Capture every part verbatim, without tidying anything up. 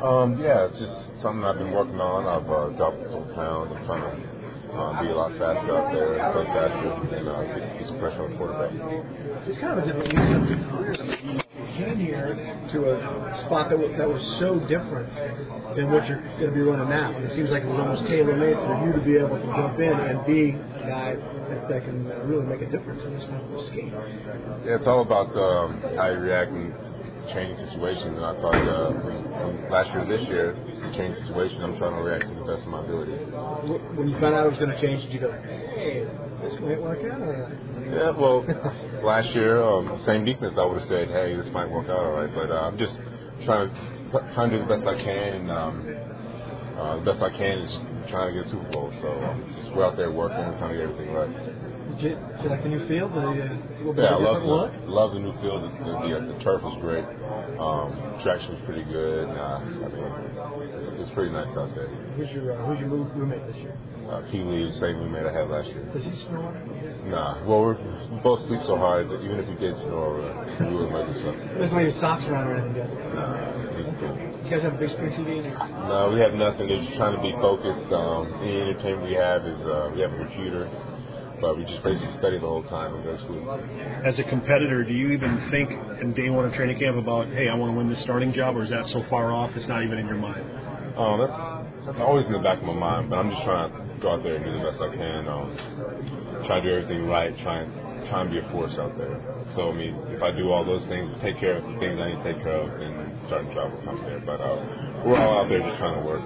Um, yeah, it's just something I've been working on. I've uh, dropped a couple pounds. I'm trying to uh, be a lot faster out there, play faster, and uh, get, get some pressure on the quarterback. It's kind of a different use of your career. You came here to a spot that was, that was so different than what you're going to be running now. It seems like it was almost tailor-made for you to be able to jump in and be a guy that, that can uh, really make a difference in this type of scheme. Yeah, it's all about um, how you react in changing situations, and I thought uh, from, from last year to this year, to change situation, I'm trying to react to the best of my ability. When you found out it was going to change, did you go, hey, this might work out? Or... Yeah, well, last year, um, same defense, I would have said, hey, this might work out all right, but uh, I'm just trying to trying to do the best I can, and um, uh, the best I can is trying to get a Super Bowl. So um, just we're out there working and trying to get everything right. Did you, did you like the new field? The, uh, yeah, I love the, love the new field. The, the, the turf is great. Um, traction is pretty good. Uh, I mean, it's, it's pretty nice out there. Who's your uh, Who's your roommate this year? Uh, Pee Lee, the same roommate I had last year. Does he snore? Nah. Well, we're, we both sleep so hard that even if he did snore, uh, we wouldn't wake us up. Doesn't make his socks around or anything, does it? Nah, he's cool. You guys have a big screen T V in here? No, we have nothing. They're just trying to be focused. Um, any entertainment we have is uh, we have a computer, but we just basically study the whole time and go to school. As a competitor, do you even think in day one of training camp about, hey, I want to win this starting job, or is that so far off it's not even in your mind? Um, that's, that's always in the back of my mind, but I'm just trying to go out there and do the best I can. Um, try to do everything right. Try and try and be a force out there. So I mean, if I do all those things, take care of the things I need to take care of, and start to travel comes there. But uh, we're all out there just trying to work.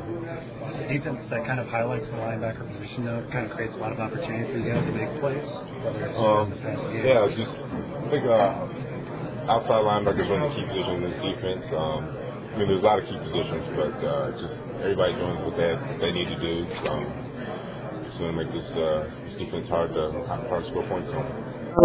Defense that kind of highlights the linebacker position, though. It kind of creates a lot of opportunity for you guys to make plays. Whether it's um, the pass game. Yeah, just I think uh, outside linebackers are the key position in this defense. Um, I mean, there's a lot of key positions, but uh, just everybody doing what they what they need to do. Um, it's going to make this, uh, this defense hard to hard to score points on.